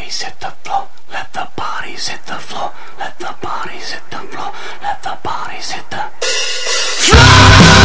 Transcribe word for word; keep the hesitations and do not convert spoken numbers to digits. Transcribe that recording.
bodies hit the floor. Let the bodies hit the floor. Let the bodies hit the floor. Let the bodies hit the floor.